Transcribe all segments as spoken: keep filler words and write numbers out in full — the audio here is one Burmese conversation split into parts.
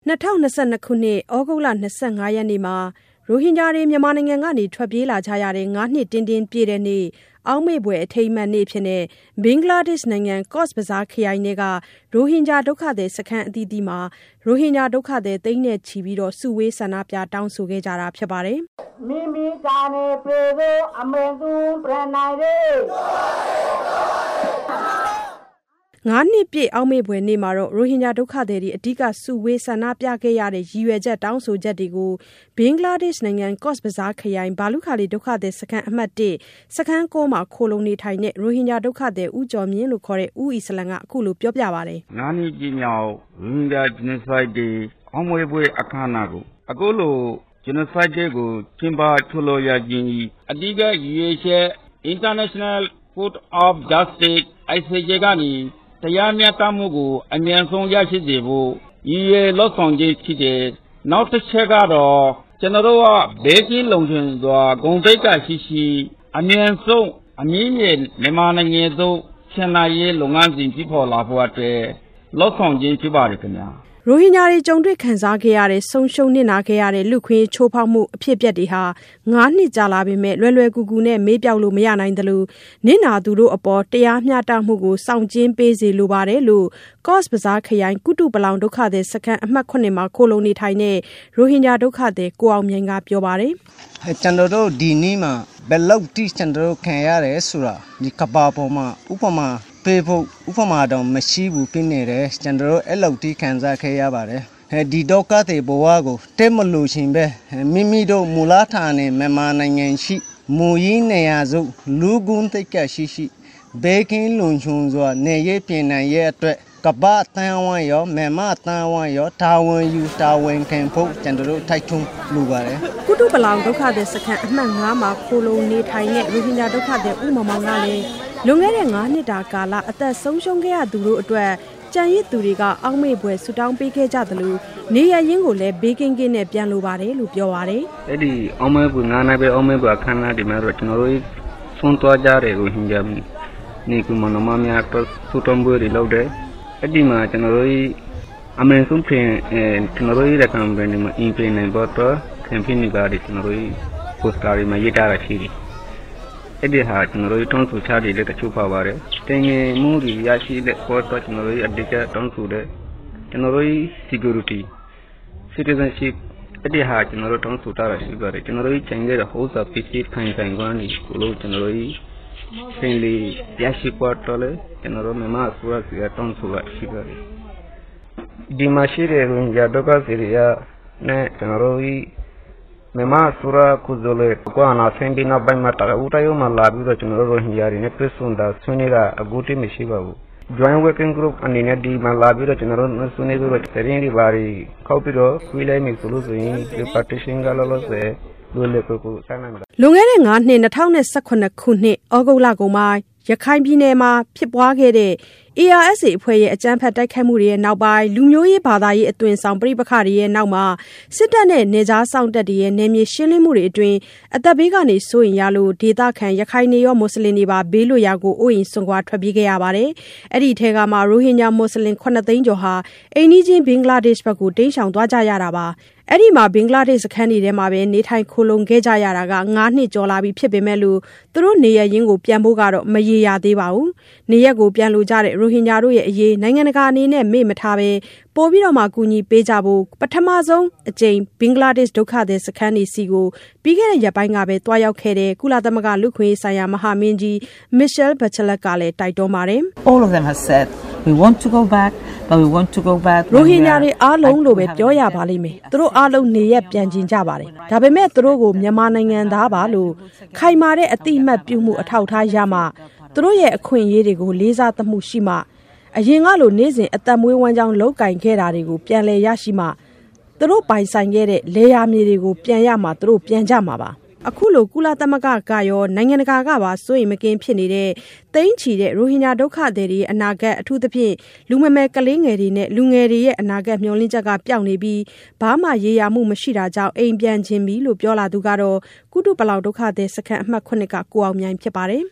၂၀၂၂ ခုနှစ်ဩဂုတ်လ၂၅ ရက်နေ့မှာရိုဟင်ဂျာတွေမြန်မာနိုင်ငံကနေထွက်ပြေးလာကြရတဲ့ငါးနှစ်တင်းတင်းပြည့်တဲ့နေ့အောက်မေ့ဖွယ်အထိမ်းအမှတ်နေ့ဖြစ်တဲ့ဘင်္ဂလားဒေ့ရှ်နိုင်ငံကော့စ်ဘဇားခရိုင်တွေကရိုဟင်ဂျာဒုက္ခသည်စခန်းအသီးသီးမှာရိုဟင်ဂျာဒုက္ခသည်သိန်းနဲ့ချီပြီးစုဝေးဆန္ဒပြတောင်းဆိုခဲ့ကြတာဖြစ်ပါတယ်။မိမိကနေပြေသောအမေသူပြန်နိုင်တဲ့ငါးနှစ်ပြည့်အောက်မေ့ဖွယ်နေ့မှာတော့ရိုဟင်ဂျာဒုက္ခသည်တွေအဓိကစုဝေးဆန္ဒပြခဲ့ရတဲ့ရည်ရွယ်ချက်တောင်းဆိုချက်တွေကိုဘင်္ဂလားဒေ့ရှ်နိုင်ငံကော့စ်ဘဇားခရိုင်ဘာလူခါလီဒုက္ခသည်စခန်းအမှတ်၁စခန်းကိုမှာခိုလုံနေထိုင်တဲ့ရိုဟင်ဂျာဒုက္ခသည်ဦးကျော်မြင့်လို့ခေါ်တဲ့ဦးအီစလမ်ကအခုလိုပြောပြပါတယ်။ငါးနှစ်ပြည့်မြောက်ရိုဟင်ဂျာ genocide day အောက်မေ့ဖွယ်အခမ်းအနားကိုအခုလို genocide day ကိုကျင်းပထုတ်လို့ရခြင်းအဓိကရည်ရွယ်ချက် International Court of Justice အိုင် စီ ဂျေ ကနေတရားမျှတမှုကိုအမြန်ဆုံးရရှိစေဖို့ရည်ရွယ်လှုပ်ဆောင်ခြင်းဖြစ်တယ်။နောက်တစ်ချက်ကတော့ကျွန်တော်တို့ကဘေးကင်းလုံခြုံစွာဂုဏ်သိက္ခာရှိရှိအမြန်ဆုံးအမြင့်မြတ်မြန်မာနိုင်ငံသို့ပြန်လာရေးလုပ်ငန်းစဉ်ဖြစ်ပေါ်လာဖို့အတွက်လှုပ်ဆောင်ခြင်းဖြစ်ပါတယ်ခင်ဗျာ။ရိုဟင်ဂျာတွေကြုံတွေ့ခံစားခဲ့ရတဲ့ဆုံးရှုံးနစ်နာခဲ့ရတဲ့လူခွင့်ချိုးဖောက်မှုအဖြစ်အပျက်တွေဟာငါးနှစ်ကြာလာပေမဲ့လွယ်လွယ်ကူကူနဲ့မေ့ပြောက်လို့မရနိုင်သလိုနစ်နာသူတို့အပေါ်တရားမျှတမှုကိုစောင့်ကျဉ်ပေးစေလိုပါတယ်လို့ကော့စ်ဘဇားခရိုင်ကုတုပလောင်ဒုက္ခသည်စခန်းအမှတ်ခုနှစ်မှာခိုလုံနေထိုင်တဲ့ရိုဟင်ဂျာဒုက္ခသည်ကိုအောင်မြိုင်ကပြောပါတယ်။ကျွန်တော်တို့ဒီနေ့မှာဘယ်လောက်တိကျွန်တော်တို့ခံရတယ်ဆိုတာဒီကဘာပေါ်မှာဥပမာပေးဖို့ဥပမာတော့မရှိဘူးပြနေတယ်ကျွန်တော်တို့အဲ့လောက်တိခံစားခဲ့ရပါတယ်ဒီဒုက္ခတွေဘဝကိုတက်မလို့ရှင်ပဲမိမိတို့မူလဌာနေမြန်မာနိုင်ငံရှိမူရင်းနေရာစုလူကွန်းတိတ်ကရှိရှိဘေကင်းလုံခြုံစွာနေရပြင်နိုင်ရဲ့အတွက်ကပတန်ဝမ်ရောမြန်မာတန်ဝမ်ရောတာဝန်ယူတာဝန်ခံဖို့ကျွန်တော်တို့ထိုက်ထုံးလူပါတယ်ကုတုပလောင်ဒုက္ခသည်စခန်းအမှတ်၅မှာခိုလုံနေထိုင်တဲ့ရိုဟင်ဂျာဒုက္ခသည်ဦးမောင်မောင်ကလည်းလွန်ခဲ့တဲ့ငါးနှစ်တာကာလအသက်ဆုံးရှုံးခဲ့ရသူတို့အတွက်ကြံရစ်သူတွေကအောက်မေ့ဖွယ်ဆူတောင်းပေးခဲ့ကြသလိုနေရရင်းကိုလည်းဘေးကင်းကင်းနဲ့ပြန်လိုပါတယ်လို့ပြောပါတယ်။အဲ့ဒီအောက်မေ့ဖွယ်ငါးနှစ်ပဲအောက်မေ့ဖွယ်အခမ်းအနားဒီမှာတော့ကျွန်တော်တို့ဆုံးသွားကြတဲ့ရိုဟင်ဂျာနေကူမနမများတော့ဆူတောင်းပွဲတွေလုပ်တယ်။အဲ့ဒီမှာကျွန်တော်တို့အမေဆုံးပြင်အဲကျွန်တော်တို့ရဲ့ကမ်ပိန်းမှာအင်ပလီမန့်ဖို့တော့ကမ်ပိန်းတွေကျွန်တော်တို့ပိုစတာတွေမှာရေးထားတာရှိတယ်။အဲ့ဒီဟာကျွန်တော်တို့တောင်းဆိုချတွေလည်းတချို့ပါပါတယ်။တင်ငယ်မှုတွေရရှိတဲ့ပေါ်တော့ကျွန်တော်တို့အဓိကတောင်းဆိုတဲ့ကျွန်တော်တို့ security citizenship အဲ့ဒီဟာကျွန်တော်တို့တောင်းဆိုတာရှိပါတယ်။ကျွန်တော်တို့ချိန်ခဲ့တဲ့ဟိုးစာပစ္စည်းခိုင်ခိုင်ကွမ်းနေလို့ကျွန်တော်တို့စင်လီရရှိပေါ်တော့လေကျွန်တော်တို့မြန်မာအစိုးရကတောင်းဆိုတာရှိပါတယ်။ဒီမှာရှိတဲ့ရိုဟင်ဂျာဒုက္ခသည်တွေနဲ့ကျွန်တော်တို့မြန်မာအစိုးရကုဇလေကွာနာဆင်ဒီနာဘိုင်မှာတာဦးတရုံမှာလာပြီးတော့ကျွန်တော်တို့ရိုဟင်ဂျာတွေနဲ့ပြည့်စုံတာဆွေးနွေးတာအခုတည်းမရှိပါဘူး။ joint working group အနေနဲ့ဒီမှာလာပြီးတော့ကျွန်တော်တို့ဆွေးနွေးပြီးတော့သတင်းတွေပါပြီးခောက်ပြီးတော့ခွေးလိုက်နေဆိုလို့ဆိုရင်ဒီ partition ကလောလောဆယ်လိုလေကိုကိုဆိုင်နိုင်တယ်လွန်ခဲ့တဲ့ငါးနှစ်၂၀၁၇ခုနှစ်ဩဂုတ်လကုန်မှာရခိုင်ပြည်နယ်မှာဖြစ်ပွားခဲ့တဲ့ အေအာအက်စ် အဖွဲ့ရဲ့အကြမ်းဖက်တိုက်ခိုက်မှုတွေရဲ့နောက်ပိုင်းလူမျိုးရေးဘာသာရေးအသွင်ဆောင်ပြိပခါတွေရဲ့နောက်မှာစစ်တပ်နဲ့နေကြားစောင့်တပ်တွေရဲ့နယ်မြေရှင်းလင်းမှုတွေအတွင်းအသက်ဘေးကနေစိုးရင်ရလို့ဒေသခံရခိုင်နေရောမွတ်စလင်တွေပါဘေးလွတ်ရာကိုအိုးအိမ်စွန့်ခွာထွက်ပြေးခဲ့ရပါတယ်။အဲ့ဒီထဲကမှရိုဟင်ဂျာမွတ်စလင်ခုနှစ်သိန်းကျော်ဟာအိမ်နီးချင်းဘင်္ဂလားဒေ့ရှ်ဘက်ကိုတိမ်းရှောင်သွားကြရတာပါ။အဲ့ဒီမှာဘင်္ဂလားဒေ့ရှ်စခန်းတွေထဲမှာပဲနေထိုင်ခိုလုံခဲ့ကြရတာကငါးနှစ်ကျော်လာပြီဖြစ်ပေမဲ့လို့သူတို့နေရရင်းကိုပြန်ဖို့ကတော့မရေရာသေးပါဘူး။နေရက်ကိုပြန်လိုကြတဲ့ရိုဟင်ဂျာတို့ရဲ့အရေးနိုင်ငံတကာအနေနဲ့မေ့မထားပဲပို့ပြီးတော့မှကူညီပေးကြဖို့ပထမဆုံးအကြိမ်ဘင်္ဂလားဒေ့ရှ်ဒုက္ခသည်စခန်းတွေစီကိုပြီးခဲ့တဲ့ရက်ပိုင်းကပဲတွားရောက်ခဲ့တဲ့ကုလသမဂ္ဂလူ့ခွင့်ရေးဆိုင်ရာမဟာမင်းကြီး Michelle Bachelet ကလည်းတိုက်တွန်းပါတယ်။ All of them have said we want to go back but we want to go back ရိုဟင်ဂျာတွေအားလုံးလိုပဲပြောရပါလိမ့်မယ်သူတို့အားလုံးနေရက်ပြန်ကျင်ကြပါတယ်ဒါပေမဲ့သူတို့ကိုမြန်မာနိုင်ငံသားပါလို့ခိုင်မာတဲ့အတိအမှတ်ပြုမှုအထောက်ထားရမှသူတို့ရဲ့အခွင့်အရေးတွေကိုလေးစားသမှုရှိမှအရင်ကလိုနေ့စဉ်အသက်မွေးဝမ်းကြောင်းလောက်ကင်ခဲ့တာတွေကိုပြန်လည်ရရှိမှသူတို့ပိုင်ဆိုင်ခဲ့တဲ့လေယာမြေတွေကိုပြန်ရမှသူတို့ပြန်ကြမှာပါအခုလိုကုလသမဂ္ဂကရောနိုင်ငံတကာကပါစိုးရိမ်မကင်းဖြစ်နေတဲ့တိမ့်ချီတဲ့ရိုဟင်ဂျာဒုက္ခသည်တွေအနာဂတ်အထူးသဖြင့်လူမမယ်ကလေးငယ်တွေနဲ့လူငယ်တွေရဲ့အနာဂတ်မျှော်လင့်ချက်ကပျောက်နေပြီးဘာမှရေရာမှုမရှိတာကြောင့်အိမ်ပြန်ခြင်းပြီလို့ပြောလာသူကတော့ကုတုပလောင်ဒုက္ခသည်စခန်းအမှတ်ခုနှစ်ကကိုအောင်မြိုင်ဖြစ်ပါတယ်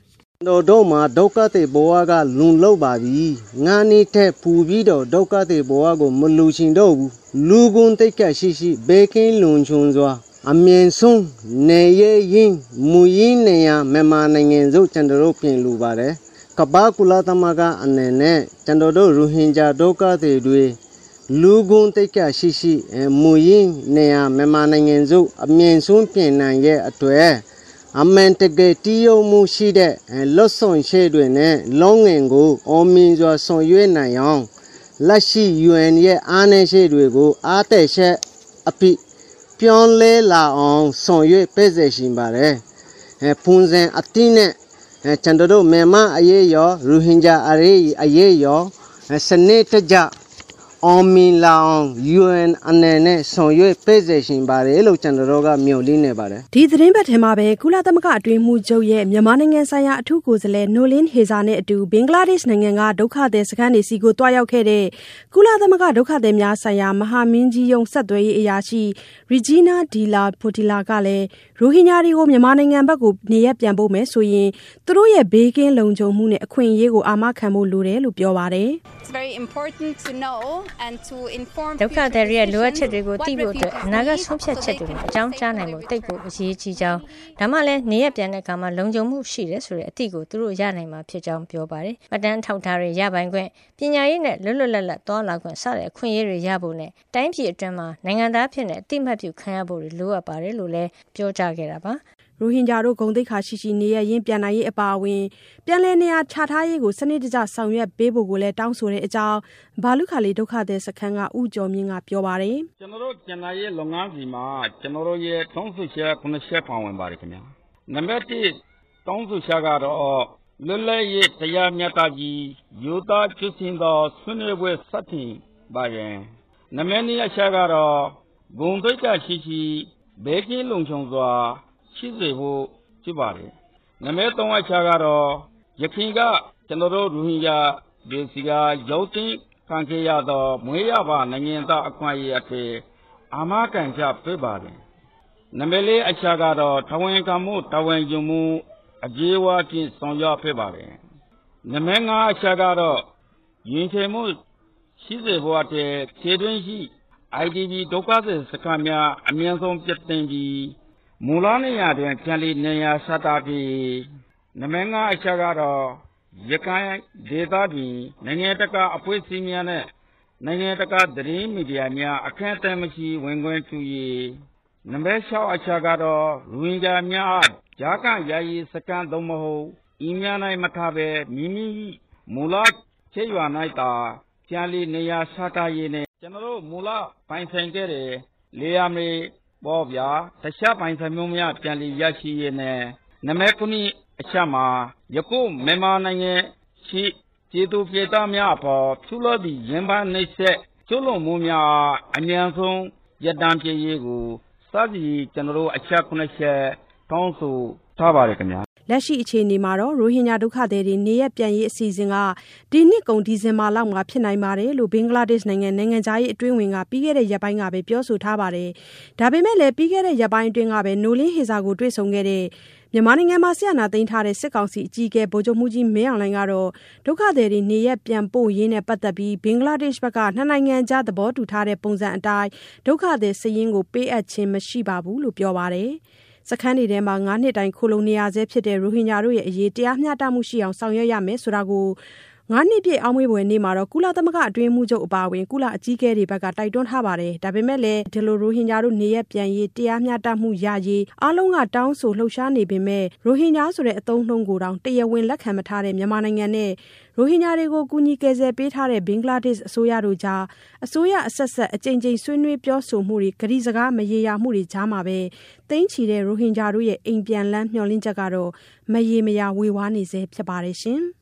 တို့တို့မှာဒုက္ခတွေဘဝကလုံလောက်ပါပြီငါနေတဲ့ပူပြီးတော့ဒုက္ခတွေဘဝကိုမလူချင်တော့ဘူးလူကုန်တိတ်ကရှိရှိဘေးကင်းလုံခြုံစွာအမြင့်ဆုံးနေရရင်မူရင်းနေရမြန်မာနိုင်ငံစုကျွန်တော်တို့ပြင်လူပါတယ်ကပ္ပကုလသမဂ္ဂအနေနဲ့ကျွန်တော်တို့ရိုဟင်ဂျာဒုက္ခတွေတွေလူကုန်တိတ်ကရှိရှိမူရင်းနေရမြန်မာနိုင်ငံစုအမြင့်ဆုံးပြင်နိုင်ရဲ့အတွက်အမှန်တကယ်တည်ရုံမှုရှိတဲ့လွတ်ဆောင်ရှေ့တွေနဲ့လုံးငင်ကိုအောင်မြင်စွာဆောင်ရွက်နိုင်အောင်လက်ရှိ U N ရဲ့အားနည်းချက်တွေကိုအားတက်ချက်အပိပြောင်းလဲလာအောင်ဆောင်ရွက်ပေးစေရှင်ပါတယ်။ပုံစံအတင်းနဲ့ကျွန်တော်တို့မြန်မာအရေးရောရိုဟင်ဂျာအရေးအရေးရောစနစ်တကျအောင်မြင်လာအောင် U N အနေနဲ့ဆောင်ရွက်ပေးစေရှင်ပါတယ်လို့ကျွန်တော်တို့ကမျှော်လင့်နေပါတယ်ဒီသတင်းပတ်ထဲမှာပဲကုလသမဂ္ဂအတွင်းမှုချုပ်ရဲ့မြန်မာနိုင်ငံဆိုင်ရာအထူးကိုယ်စားလှယ်နိုလင်းဟေဇာနဲ့အတူဘင်္ဂလားဒေ့ရှ်နိုင်ငံကဒုက္ခသည်စခန်းတွေစီကိုတွားရောက်ခဲ့တဲ့ကုလသမဂ္ဂဒုက္ခသည်များဆိုင်ရာမဟာမင်းကြီးရုံးဆက်သွယ်ရေးအရာရှိရီဂျီနာဒီလာပိုတီလာကလည်းရိုဟင်ဂျာတွေကိုမြန်မာနိုင်ငံဘက်ကိုနေရပြန်ပို့မယ်ဆိုရင်သူတို့ရဲ့ဘေးကင်းလုံခြုံမှုနဲ့အခွင့်အရေးကိုအာမခံဖို့လိုတယ်လို့ပြောပါတယ် It's very important to know and to inform ဒုက္ခသည်တွေရဲ့လိုအပ်ချက်တွေကိုသိဖို့အတွက်အနာဂတ်ဆုံးဖြတ်ချက်တွေကိုအကြောင်းကြားနိုင်ဖို့တိတ်ဖို့အရေးကြီးကြောင်းဒါမှလည်းနေရပြန်တဲ့အခါမှာလုံခြုံမှုရှိတယ်ဆိုတဲ့အသည့်ကိုသူတို့ရနိုင်မှာဖြစ်ကြောင်းပြောပါတယ်။ပတ်တန်းထောက်ထားတွေရပိုင်ခွင့်ပညာရေးနဲ့လွတ်လွတ်လပ်လပ်သွားလာခွင့်စတဲ့အခွင့်အရေးတွေရဖို့နဲ့တိုင်းပြည်အတွင်းမှာနိုင်ငံသားဖြစ်တဲ့အတိမတ်ပြုခံရဖို့လိုအပ်ပါတယ်လို့လည်းပြောကြားခဲ့တာပါ။ရိုဟင်ဂျာတို့ဂုံတိတ်ခါရှိရှိနေရရင်ပြန်နိုင်ရေးအပါအဝင်ပြန်လည်နေရာချထားရေးကိုစနစ်တကျဆောင်ရွက်ပေးဖို့ကိုလည်းတောင်းဆိုတဲ့အကြောင်းဘာလုခါလီဒုက္ခသည်စခန်းကဥကျော်မြင့်ကပြောပါတယ်ကျွန်တော်တို့ပြန်နိုင်ရေးလုပ်ငန်းစီမှာကျွန်တော်တို့ရဲ့တောင်းဆိုချက်ခုနှစ်ချက်ပါဝင်ပါတယ်ခင်ဗျာနံပါတ်တစ်တောင်းဆိုချက်ကတော့လွတ်လပ်ရေးတရားမျှတကြီးယူသားကျွစင်သောဆွေးနွေးပွဲစတင်ပါရင်နံပါတ်နှစ်အချက်ကတော့ဂုံတိတ်ခါရှိရှိဘေးကင်းလုံခြုံစွာရှိစေဖို့ဖြစ်ပါတယ်။နံပါတ်သုံးအချက်ကတော့ယခင်ကကျွန်တော်တို့ရိုဟင်ဂျာဒေသကရုပ်သိမ်းခံခဲ့ရသောမွေးရပါနိုင်ငံသားအခွင့်အရေးအဖြစ်အာမခံချက်ပေးပါတယ်။နံပါတ်လေးအချက်ကတော့ထဝန်ကမှုထဝန်ယူမှုအကျေးဝဖြင့်ဆောင်ရွက်ပေးပါတယ်။နံပါတ်ငါးအချက်ကတော့ယဉ်ကျေးမှုရှိစေဖို့အတွက်ခြေတွင်းရှိ I D P ဒုက္ခသည်စခန်းများအမြင့်ဆုံးပြည့်တင်ပြီးမူလနေရာတွင်ပြန်လည်နေရာစတာပြီးနမငါအချက်ကတော့ရခိုင်ဒေသတွင်နိုင်ငံတကာအဖွဲ့အစည်းများနဲ့နိုင်ငံတကာသတင်းမီဒီယာများအခမ်းအနားမရှိဝင်ခွင့်ပြုရေးနံပါတ်၆အချက်ကတော့ရိုဟင်ဂျာများဂျာကန်ယာယီစကန်သို့မဟုတ်ဤများ၌မထားဘဲမိမိမူလချေရွာ၌သာပြန်လည်နေရာစတာရေးနဲ့ကျွန်တော်တို့မူလပိုင်ဆိုင်ခဲ့တဲ့လေယာမေပေါ်ဗျာတခြားပိုင်ဆိုင်မှုများပြန်လည်ရရှိရေးနဲ့နမကုနီအချက်မှာယခုမြန်မာနိုင်ငံရှိကျေးသူပြည်သားများအပေါ်သူလို့ပြီးရင်ပန်းနှိပ်စက်ကျုပ်လုံးမှုများအမြန်ဆုံးရတမ်းပြေရေးကိုစသည်ကျွန်တော်တို့အချက်ခုနှစ်ချက်တောင်းဆိုထားပါတယ်ခင်ဗျာလက်ရှိအခြေအနေမှာတော့ရိုဟင်ဂျာဒုက္ခသည်တွေနေရပြန်ရေးအစီအစဉ်ကဒီနှစ်ကုန်ဒီဇင်ဘာလောက်မှာဖြစ်နိုင်ပါတယ်လို့ဘင်္ဂလားဒေ့ရှ်နိုင်ငံနိုင်ငံသားရေးအတွင်းဝင်ကပြီးခဲ့တဲ့ရက်ပိုင်းကပဲပြောဆိုထားပါတယ်။ဒါပေမဲ့လည်းပြီးခဲ့တဲ့ရက်ပိုင်းအတွင်းကပဲနိုလင်းဟေဇာကိုတွေ့ဆုံခဲ့တဲ့မြန်မာနိုင်ငံမှာဆီယနာသိမ်းထားတဲ့စစ်ကောင်စီအကြီးအကဲဗိုလ်ချုပ်မှုကြီးမင်းအောင်လှိုင်ကတော့ဒုက္ခသည်တွေနေရပြန်ပို့ရင်းနဲ့ပတ်သက်ပြီးဘင်္ဂလားဒေ့ရှ်ဘက်ကနှစ်နိုင်ငံကြားသဘောတူထားတဲ့ပုံစံအတိုင်းဒုက္ခသည်စည်ရင်းကိုပေးအပ်ခြင်းမရှိပါဘူးလို့ပြောပါတယ်။စခန်းတွေထဲမှာငါးနှစ်တိုင်ခိုလုံနေရဆဲဖြစ်တဲ့ရိုဟင်ဂျာတို့ရဲ့အရေးတရားမျှတမှုရှိအောင်ဆောင်ရွက်ရမယ်ဆိုတာကိုငါးနှစ်ပြည့်အောင်မွေးပွဲနေ့မှာတော့ကုလသမဂ္ဂအတွင်းမှုချုပ်အပါအဝင်ကုလအကြီးအကဲတွေဘက်ကတိုက်တွန်းထားပါတယ်။ဒါပေမဲ့လည်းဒီလိုရိုဟင်ဂျာတို့နေရပြန်ရေးတရားမျှတမှုရရေးအားလုံးကတောင်းဆိုလှုပ်ရှားနေပေမဲ့ရိုဟင်ဂျာဆိုတဲ့အသုံးနှုန်းကိုတောင်တရားဝင်လက်ခံမထားတဲ့မြန်မာနိုင်ငံနဲ့ရိုဟင်ဂျာတွေကိုကူညီကယ်ဆယ်ပေးထားတဲ့ဘင်္ဂလားဒေ့ရှ်အစိုးရတို့ကြားအစိုးရအဆက်ဆက်အကြိမ်ကြိမ်ဆွေးနွေးပြောဆိုမှုတွေဂရီစကားမရေရာမှုတွေကြားမှာပဲသိန်းချီတဲ့ရိုဟင်ဂျာတို့ရဲ့အိမ်ပြန်လန်းမျှော်လင့်ချက်ကတော့မရေမရာဝေဝါးနေစေဖြစ်ပါတယ်ရှင်။